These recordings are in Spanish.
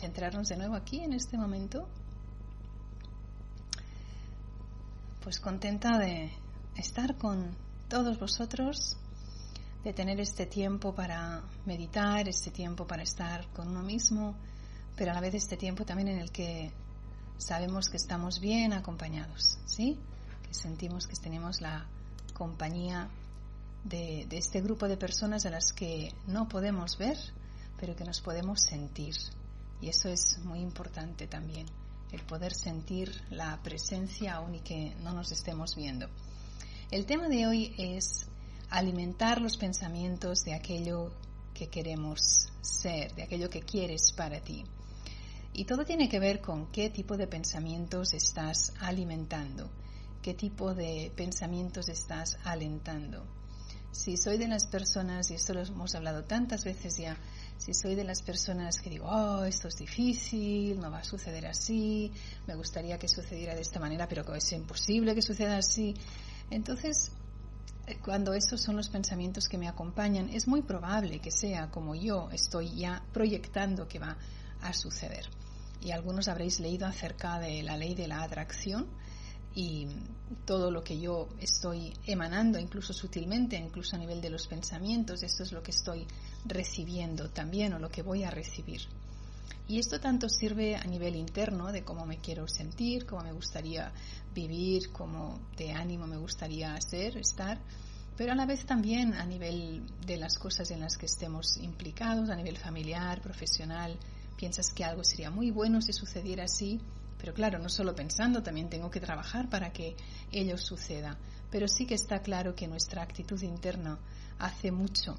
centrarnos de nuevo aquí en este momento. Pues contenta de estar con todos vosotros, de tener este tiempo para meditar, este tiempo para estar con uno mismo, pero a la vez este tiempo también en el que sabemos que estamos bien acompañados, ¿sí? Que sentimos que tenemos la compañía de este grupo de personas a las que no podemos ver, pero que nos podemos sentir. Y eso es muy importante también, el poder sentir la presencia aún y que no nos estemos viendo. El tema de hoy es alimentar los pensamientos de aquello que queremos ser, de aquello que quieres para ti. Y todo tiene que ver con qué tipo de pensamientos estás alimentando, qué tipo de pensamientos estás alentando. Si soy de las personas, y esto lo hemos hablado tantas veces ya, si soy de las personas que digo, oh, esto es difícil, no va a suceder así, me gustaría que sucediera de esta manera, pero es imposible que suceda así. Entonces, cuando estos son los pensamientos que me acompañan, es muy probable que sea como yo estoy ya proyectando que va a suceder. Y algunos habréis leído acerca de la ley de la atracción y todo lo que yo estoy emanando, incluso sutilmente, incluso a nivel de los pensamientos, esto es lo que estoy recibiendo también o lo que voy a recibir. Y esto tanto sirve a nivel interno de cómo me quiero sentir, cómo me gustaría vivir, cómo de ánimo me gustaría estar, pero a la vez también a nivel de las cosas en las que estemos implicados, a nivel familiar, profesional. Piensas que algo sería muy bueno si sucediera así, pero claro, no solo pensando, también tengo que trabajar para que ello suceda. Pero sí que está claro que nuestra actitud interna hace mucho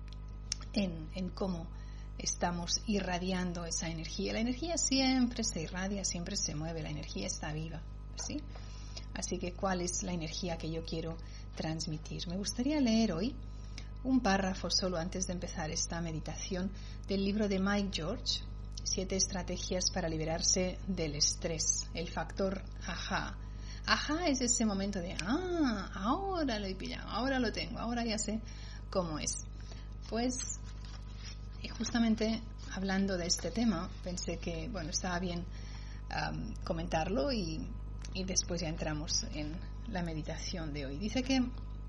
en cómo estamos irradiando esa energía. La energía siempre se irradia, siempre se mueve, la energía está viva, ¿sí? Así que, ¿cuál es la energía que yo quiero transmitir? Me gustaría leer hoy un párrafo solo antes de empezar esta meditación del libro de Mike George, 7 estrategias para liberarse del estrés, el factor ajá. Ajá es ese momento de, ahora lo he pillado, ahora lo tengo, ahora ya sé cómo es. Pues, y justamente hablando de este tema, pensé que, estaba bien comentarlo y después ya entramos en la meditación de hoy. Dice que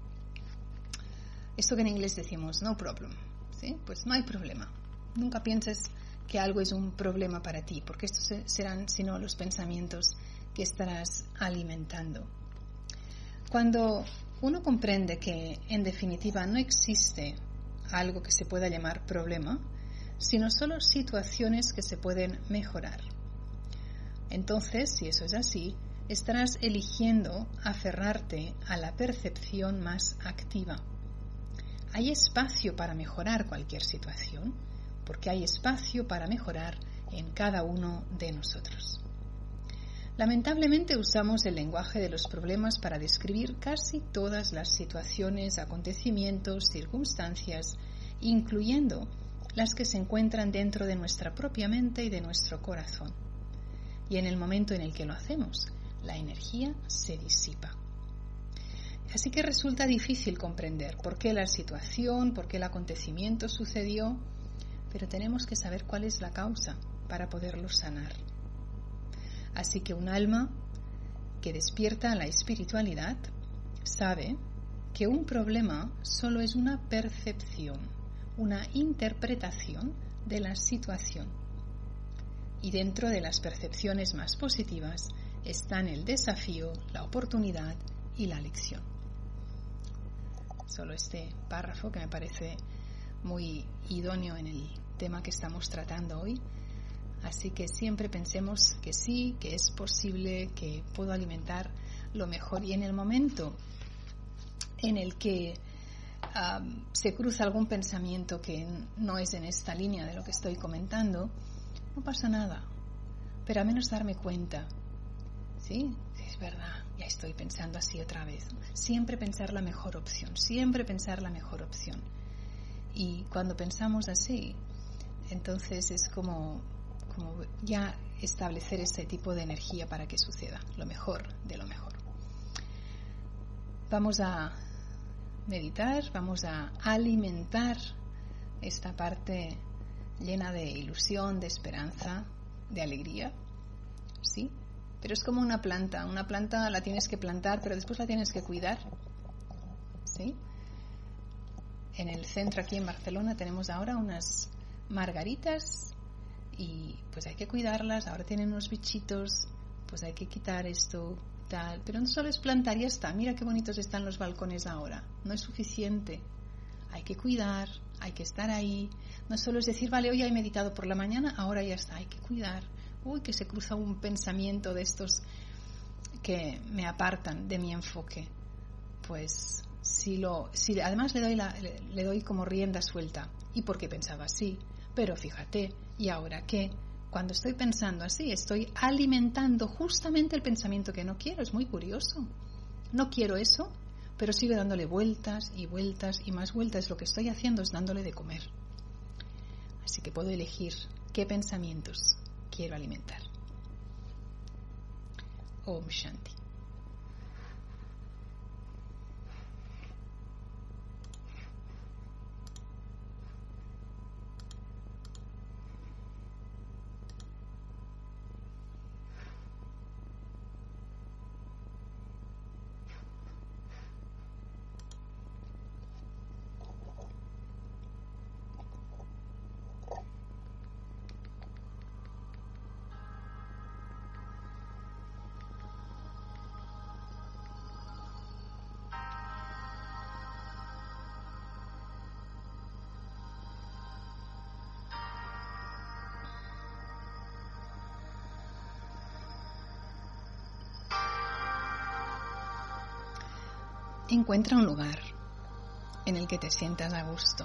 esto que en inglés decimos no problem, ¿sí? Pues no hay problema. Nunca pienses que algo es un problema para ti, porque estos serán sino los pensamientos que estarás alimentando. Cuando uno comprende que en definitiva no existe algo que se pueda llamar problema, sino solo situaciones que se pueden mejorar. Entonces, si eso es así, estarás eligiendo aferrarte a la percepción más activa. Hay espacio para mejorar cualquier situación, porque hay espacio para mejorar en cada uno de nosotros. Lamentablemente usamos el lenguaje de los problemas para describir casi todas las situaciones, acontecimientos, circunstancias, incluyendo las que se encuentran dentro de nuestra propia mente y de nuestro corazón. Y en el momento en el que lo hacemos, la energía se disipa. Así que resulta difícil comprender por qué la situación, por qué el acontecimiento sucedió, pero tenemos que saber cuál es la causa para poderlo sanar. Así que un alma que despierta la espiritualidad sabe que un problema solo es una percepción, una interpretación de la situación. Y dentro de las percepciones más positivas están el desafío, la oportunidad y la lección. Solo este párrafo que me parece muy idóneo en el tema que estamos tratando hoy. Así que siempre pensemos que sí, que es posible, que puedo alimentar lo mejor. Y en el momento en el que se cruza algún pensamiento que no es en esta línea de lo que estoy comentando, no pasa nada. Pero al menos darme cuenta, ¿sí? Es verdad, ya estoy pensando así otra vez. Siempre pensar la mejor opción, siempre pensar la mejor opción. Y cuando pensamos así, entonces es como ya establecer ese tipo de energía para que suceda lo mejor de lo mejor. Vamos a meditar, vamos a alimentar esta parte llena de ilusión, de esperanza, de alegría, ¿sí? Pero es como una planta la tienes que plantar, pero después la tienes que cuidar, ¿sí? En el centro aquí en Barcelona tenemos ahora unas margaritas y pues hay que cuidarlas, ahora tienen unos bichitos, pues hay que quitar esto, tal, pero no solo es plantar y ya está, mira qué bonitos están los balcones ahora, no es suficiente, hay que cuidar, hay que estar ahí, no solo es decir, vale, hoy he meditado por la mañana, ahora ya está, hay que cuidar, que se cruza un pensamiento de estos que me apartan de mi enfoque, pues si además le doy como rienda suelta, ¿y por qué pensaba así? Pero fíjate, ¿y ahora qué? Cuando estoy pensando así, estoy alimentando justamente el pensamiento que no quiero. Es muy curioso. No quiero eso, pero sigo dándole vueltas y vueltas y más vueltas. Lo que estoy haciendo es dándole de comer. Así que puedo elegir qué pensamientos quiero alimentar. Om Shanti. Encuentra un lugar en el que te sientas a gusto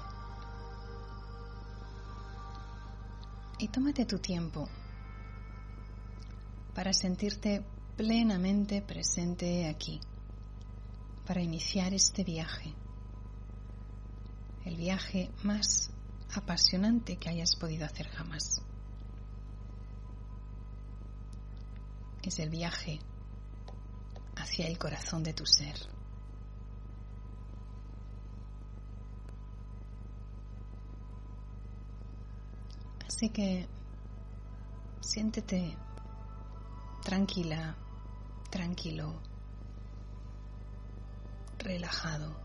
y tómate tu tiempo para sentirte plenamente presente aquí, para iniciar este viaje, el viaje más apasionante que hayas podido hacer jamás. Es el viaje hacia el corazón de tu ser. Así que siéntete tranquila, tranquilo, relajado.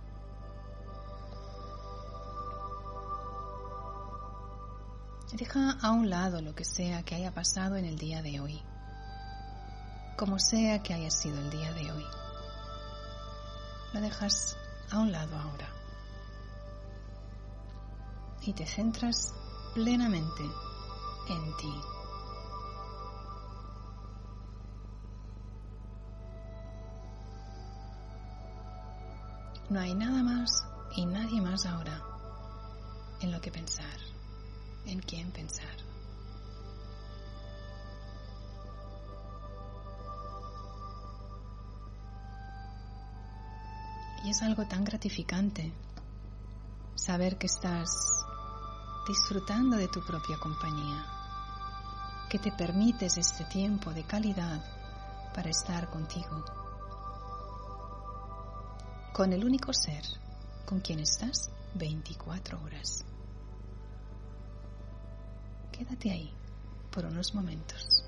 Deja a un lado lo que sea que haya pasado en el día de hoy, como sea que haya sido el día de hoy. Lo dejas a un lado ahora y te centras plenamente en ti. No hay nada más y nadie más ahora en lo que pensar, en quién pensar. Y es algo tan gratificante saber que estás disfrutando de tu propia compañía, que te permites este tiempo de calidad para estar contigo, con el único ser con quien estás 24 horas. Quédate ahí por unos momentos.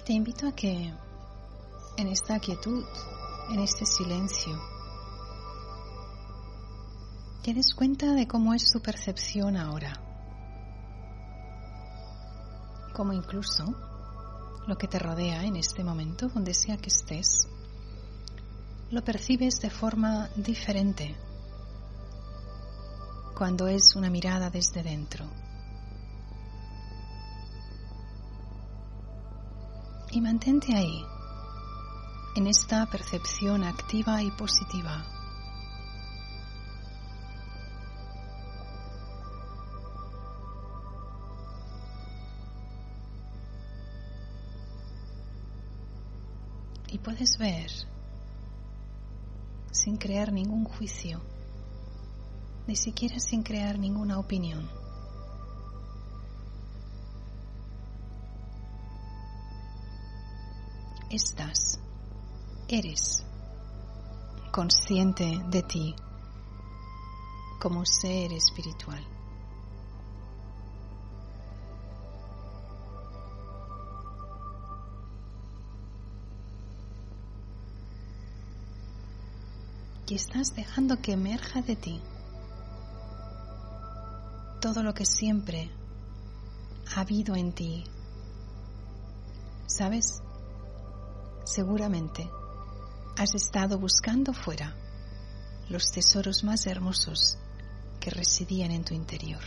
Te invito a que en esta quietud, en este silencio, te des cuenta de cómo es tu percepción ahora, cómo incluso lo que te rodea en este momento, donde sea que estés, lo percibes de forma diferente cuando es una mirada desde dentro. Y mantente ahí, en esta percepción activa y positiva. Y puedes ver, sin crear ningún juicio, ni siquiera sin crear ninguna opinión, eres consciente de ti como ser espiritual. Y estás dejando que emerja de ti todo lo que siempre ha habido en ti. ¿Sabes? Seguramente has estado buscando fuera los tesoros más hermosos que residían en tu interior.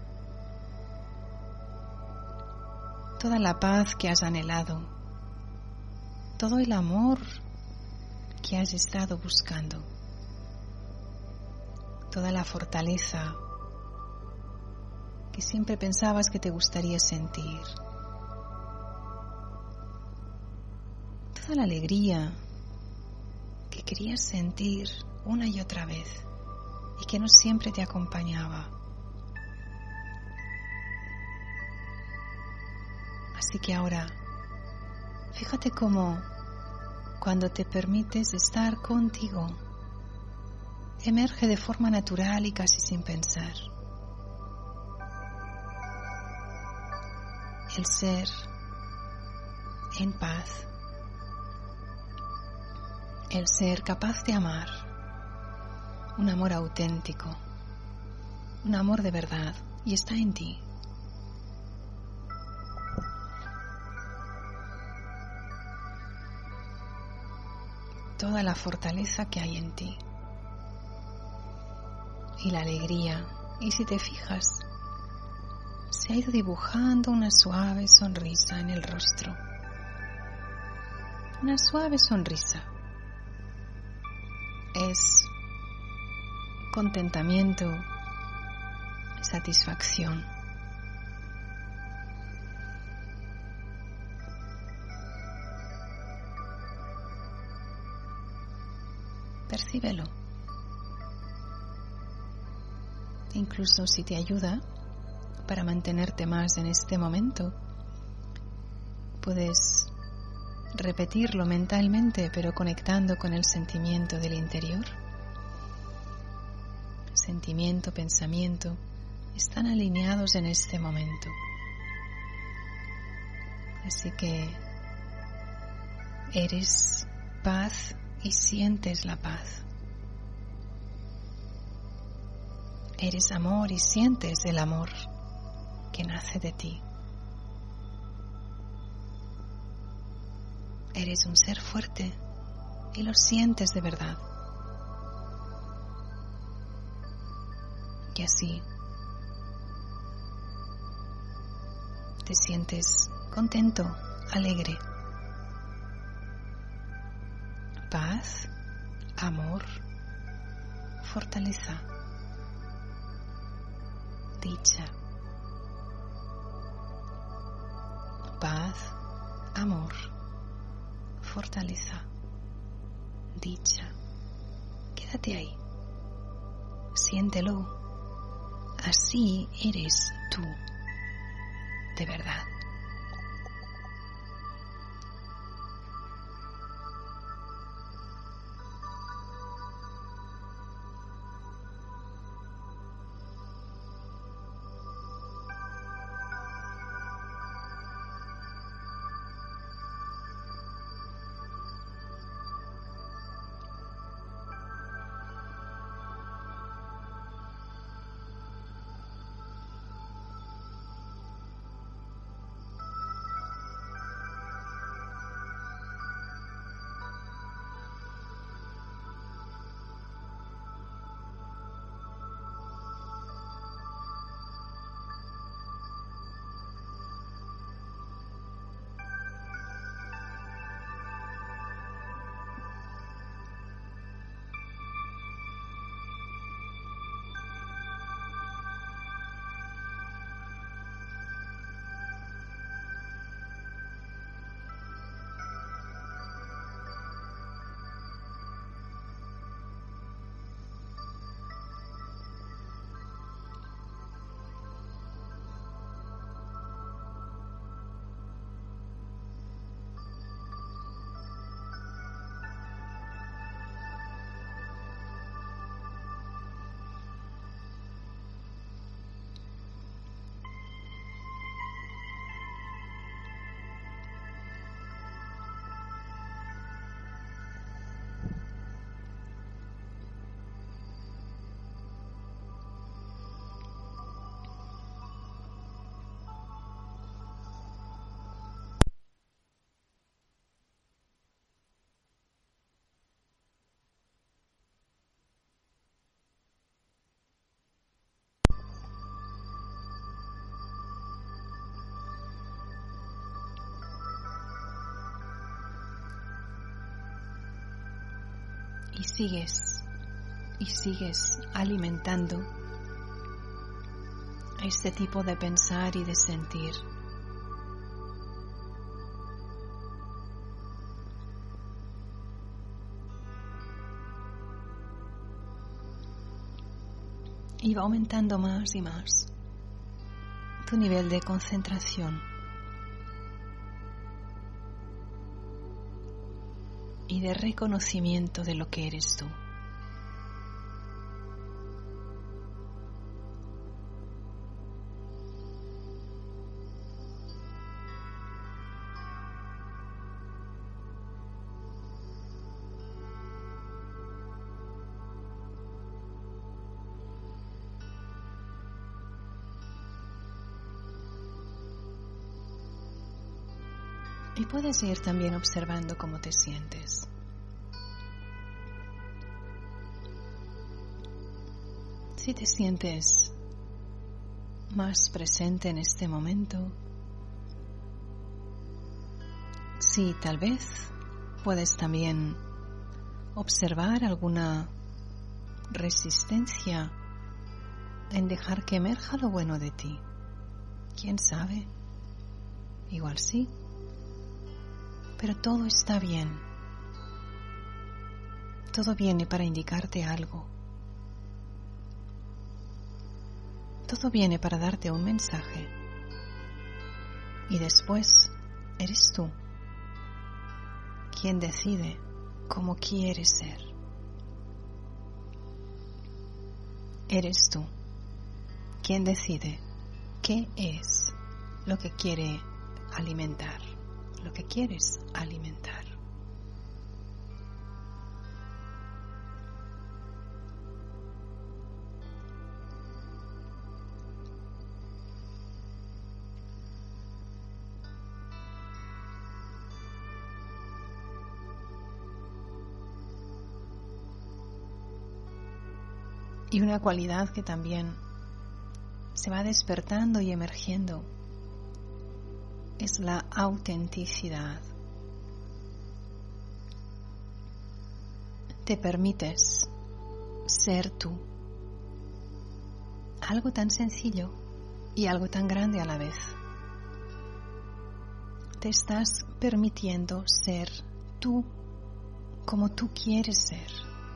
Toda la paz que has anhelado, todo el amor que has estado buscando, toda la fortaleza que siempre pensabas que te gustaría sentir, toda la alegría que querías sentir una y otra vez y que no siempre te acompañaba. Así que ahora, fíjate cómo cuando te permites estar contigo, emerge de forma natural y casi sin pensar el ser en paz, el ser capaz de amar, un amor auténtico, un amor de verdad, y está en ti. Toda la fortaleza que hay en ti y la alegría, y si te fijas, se ha ido dibujando una suave sonrisa en el rostro, una suave sonrisa. Es contentamiento, satisfacción. Percíbelo. Incluso si te ayuda para mantenerte más en este momento, puedes repetirlo mentalmente, pero conectando con el sentimiento del interior. Sentimiento, pensamiento, están alineados en este momento. Así que eres paz y sientes la paz. Eres amor y sientes el amor que nace de ti. Eres un ser fuerte y lo sientes de verdad. Y así te sientes contento, alegre. Paz, amor, fortaleza, dicha. Paz, amor, fortaleza, dicha. Quédate ahí. Siéntelo. Así eres tú, de verdad. y sigues alimentando este tipo de pensar y de sentir. Y va aumentando más y más tu nivel de concentración y de reconocimiento de lo que eres tú. Y puedes ir también observando cómo te sientes. Si te sientes más presente en este momento, si tal vez puedes también observar alguna resistencia en dejar que emerja lo bueno de ti. ¿Quién sabe? Igual sí. Pero todo está bien. Todo viene para indicarte algo. Todo viene para darte un mensaje. Y después eres tú quien decide cómo quieres ser. Eres tú quien decide qué es lo que quiere alimentar, lo que quieres alimentar. Y una cualidad que también se va despertando y emergiendo es la autenticidad. Te permites ser tú. Algo tan sencillo y algo tan grande a la vez. Te estás permitiendo ser tú como tú quieres ser.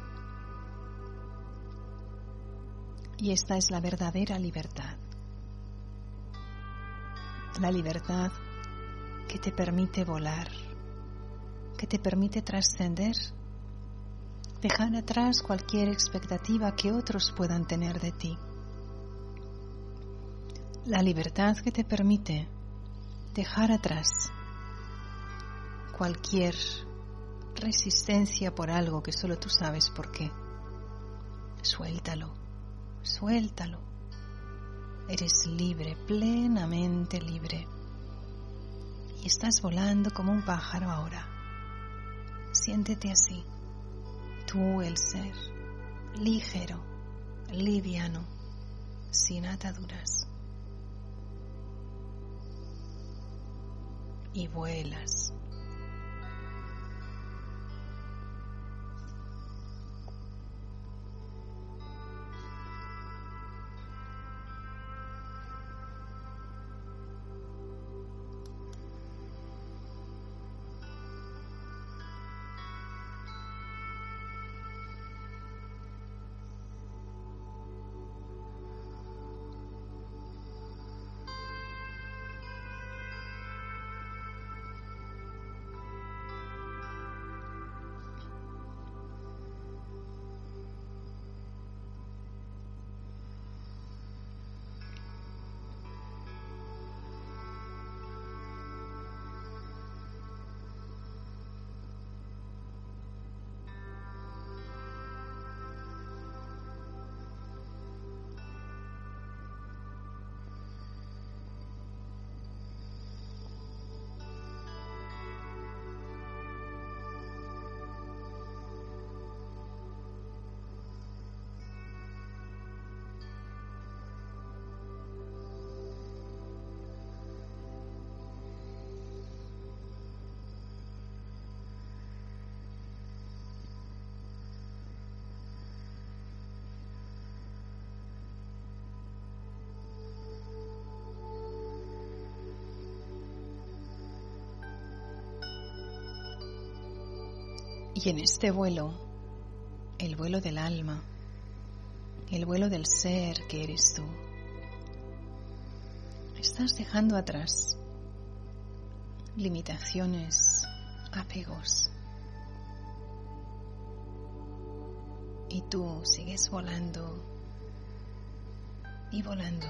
Y esta es la verdadera libertad. La libertad que te permite volar, que te permite trascender, dejar atrás cualquier expectativa que otros puedan tener de ti. La libertad que te permite dejar atrás cualquier resistencia por algo que solo tú sabes por qué. Suéltalo. Suéltalo. Eres libre, plenamente libre. Y estás volando como un pájaro ahora. Siéntete así. Tú, el ser, ligero, liviano, sin ataduras. Y vuelas. Y en este vuelo, el vuelo del alma, el vuelo del ser que eres tú, estás dejando atrás limitaciones, apegos. Y tú sigues volando y volando.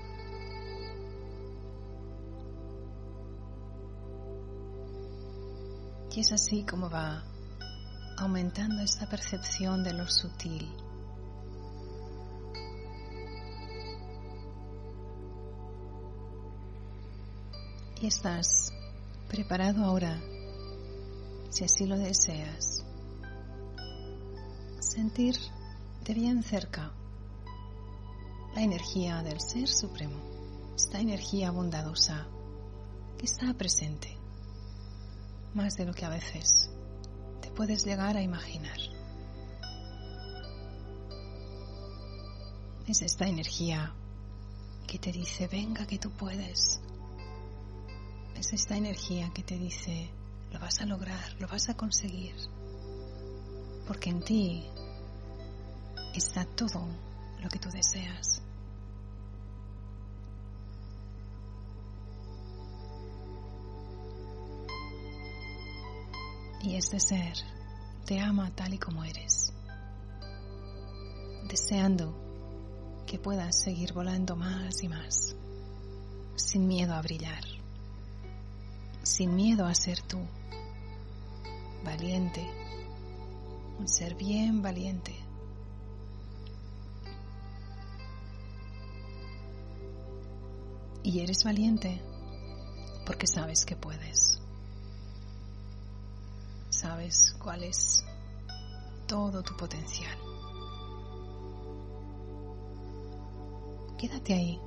Y es así como va aumentando esta percepción de lo sutil. Y estás preparado ahora, si así lo deseas, sentir de bien cerca la energía del Ser Supremo, esta energía bondadosa que está presente, más de lo que a veces te puedes llegar a imaginar. Es esta energía que te dice, venga que tú puedes. Es esta energía que te dice, lo vas a lograr, lo vas a conseguir, porque en ti está todo lo que tú deseas. Y este ser te ama tal y como eres, deseando que puedas seguir volando más y más, sin miedo a brillar, sin miedo a ser tú, valiente, un ser bien valiente. Y eres valiente porque sabes que puedes. Sabes cuál es todo tu potencial. Quédate ahí,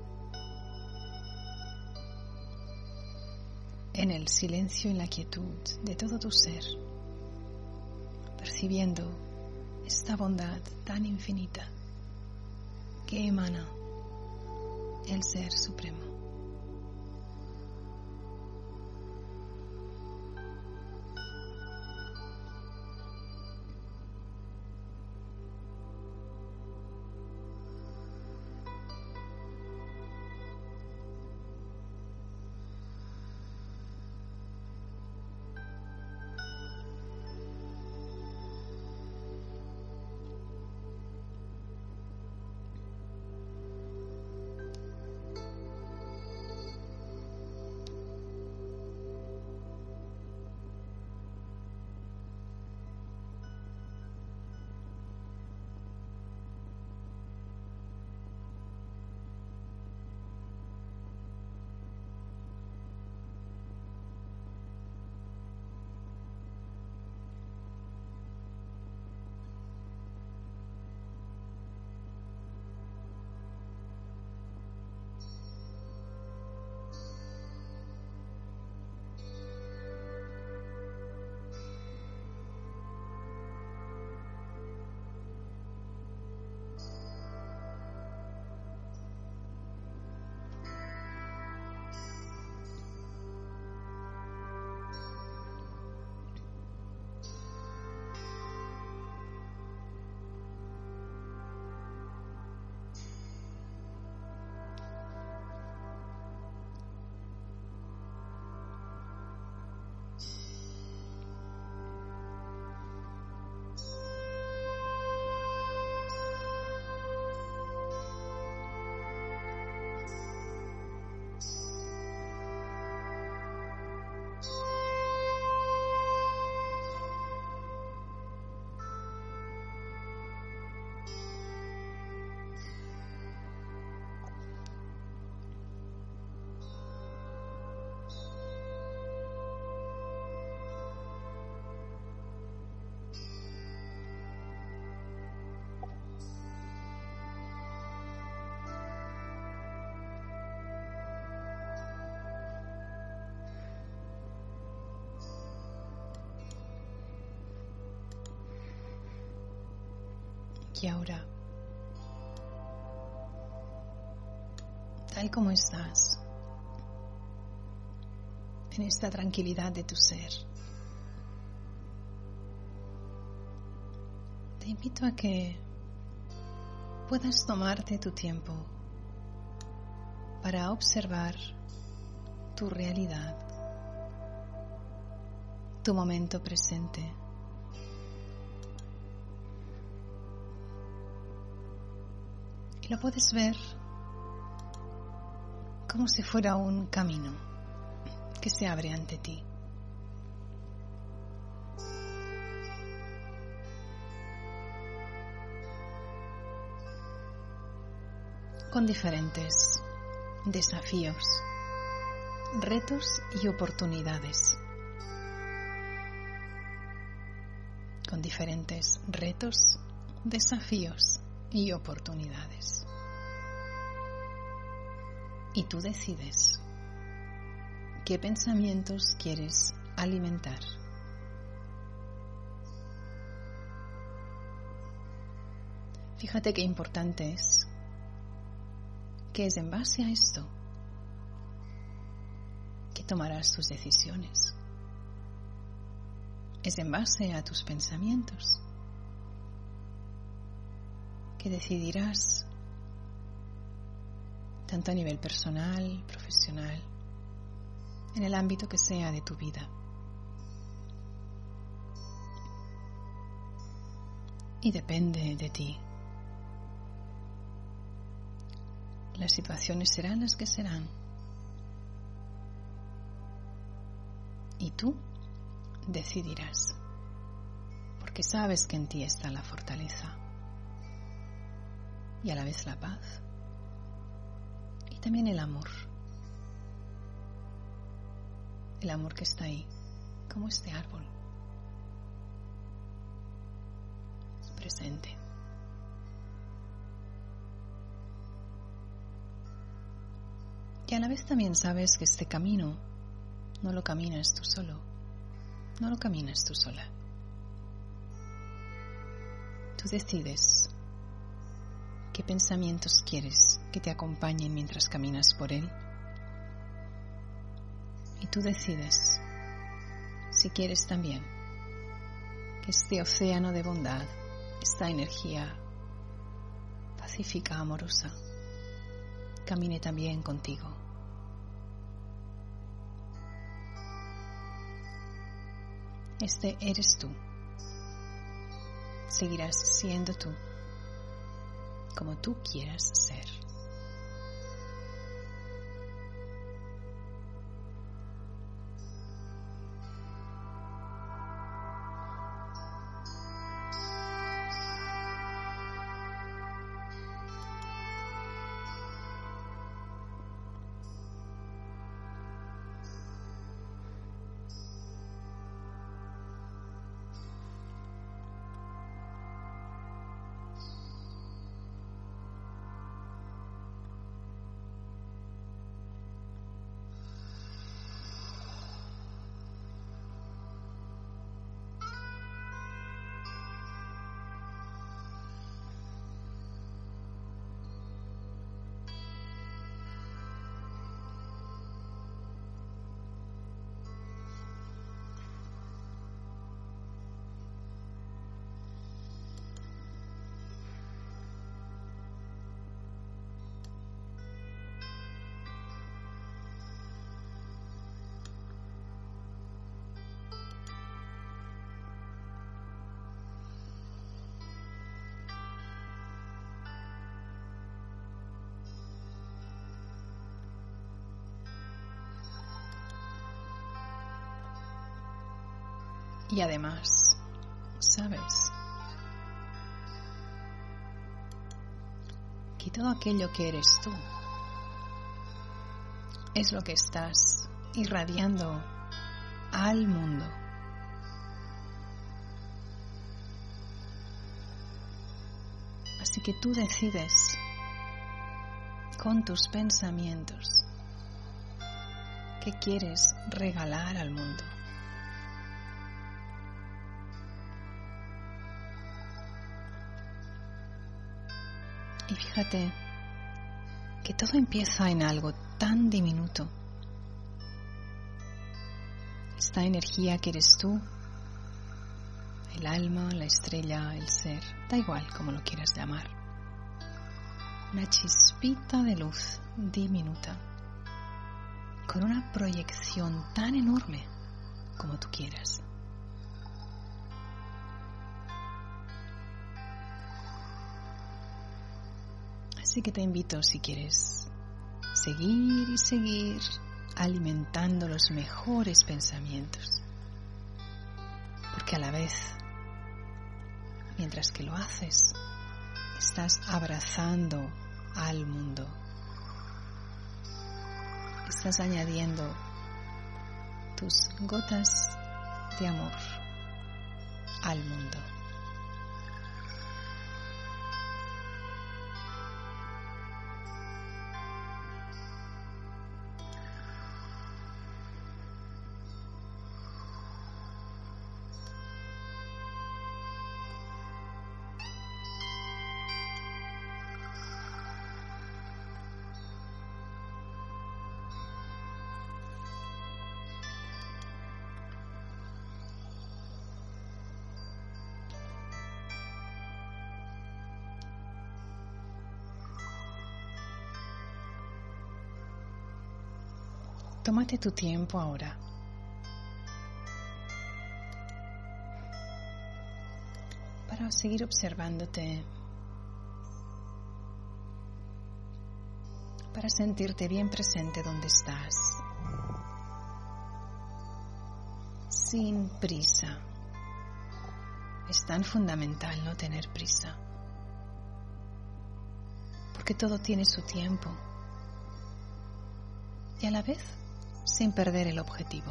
en el silencio y la quietud de todo tu ser, percibiendo esta bondad tan infinita que emana el Ser Supremo. Y ahora, tal como estás, en esta tranquilidad de tu ser, te invito a que puedas tomarte tu tiempo para observar tu realidad, tu momento presente. Y lo puedes ver como si fuera un camino que se abre ante ti. Con diferentes desafíos, retos y oportunidades. Con diferentes retos, desafíos y oportunidades. Y tú decides qué pensamientos quieres alimentar. Fíjate qué importante es que es en base a esto que tomarás tus decisiones. Es en base a tus pensamientos que decidirás, tanto a nivel personal, profesional, en el ámbito que sea de tu vida. Y depende de ti. Las situaciones serán las que serán. Y tú decidirás, porque sabes que en ti está la fortaleza y a la vez la paz y también el amor que está ahí, como este árbol presente. Y a la vez también sabes que este camino no lo caminas tú solo, no lo caminas tú sola. Tú decides qué pensamientos quieres que te acompañen mientras caminas por él. Y tú decides si quieres también que este océano de bondad, esta energía pacífica, amorosa, camine también contigo. Este eres tú. Seguirás siendo tú, como tú quieras ser. Y además, sabes que todo aquello que eres tú es lo que estás irradiando al mundo. Así que tú decides con tus pensamientos qué quieres regalar al mundo. Y fíjate que todo empieza en algo tan diminuto. Esta energía que eres tú, el alma, la estrella, el ser, da igual como lo quieras llamar. Una chispita de luz diminuta, con una proyección tan enorme como tú quieras. Así que te invito, si quieres, seguir y seguir alimentando los mejores pensamientos. Porque a la vez, mientras que lo haces, estás abrazando al mundo. Estás añadiendo tus gotas de amor al mundo. Tómate tu tiempo ahora para seguir observándote, para sentirte bien presente donde estás, sin prisa. Es tan fundamental no tener prisa, porque todo tiene su tiempo y a la vez sin perder el objetivo.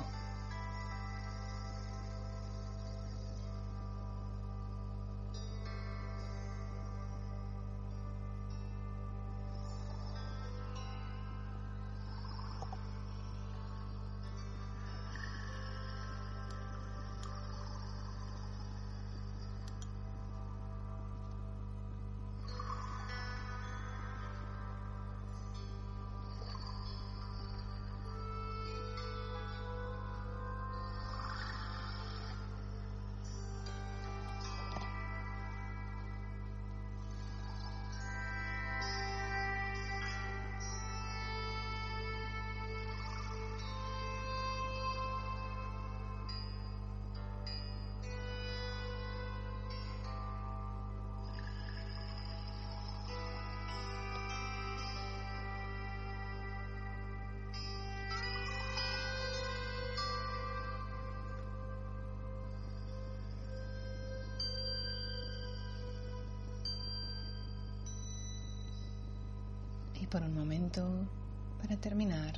Y por un momento, para terminar,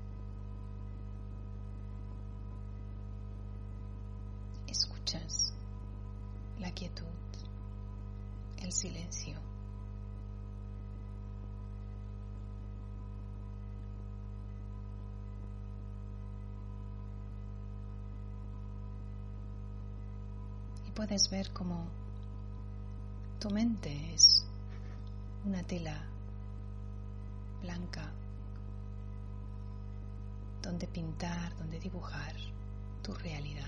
escuchas la quietud, el silencio. Y puedes ver cómo tu mente es una tela blanca donde pintar, donde dibujar tu realidad.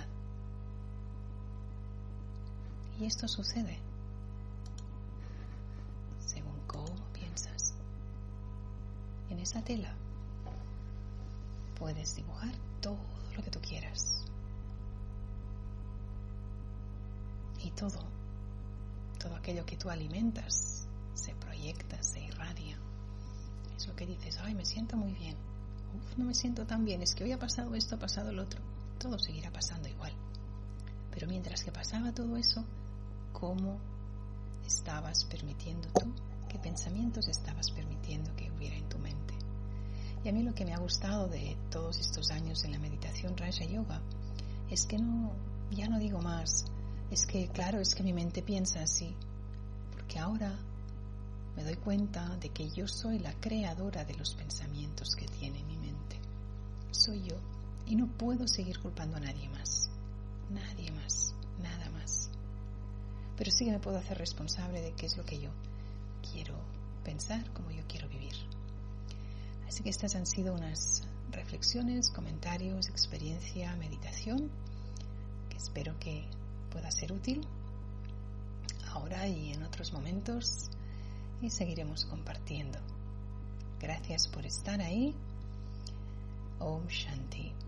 Y esto sucede según cómo piensas. En esa tela puedes dibujar todo lo que tú quieras. Y todo aquello que tú alimentas se proyecta, se irradia. Es lo que dices, ay, me siento muy bien. Uf, no me siento tan bien, es que hoy ha pasado esto, ha pasado el otro. Todo seguirá pasando igual. Pero mientras que pasaba todo eso, ¿cómo estabas permitiendo tú? ¿Qué pensamientos estabas permitiendo que hubiera en tu mente? Y a mí lo que me ha gustado de todos estos años en la meditación Raja Yoga es que ya no digo más, es que claro, es que mi mente piensa así, porque ahora me doy cuenta de que yo soy la creadora de los pensamientos que tiene mi mente. Soy yo y no puedo seguir culpando a nadie más, nada más. Pero sí que me puedo hacer responsable de qué es lo que yo quiero pensar, cómo yo quiero vivir. Así que estas han sido unas reflexiones, comentarios, experiencia, meditación, que espero que pueda ser útil ahora y en otros momentos y seguiremos compartiendo. Gracias por estar ahí. Om Shanti.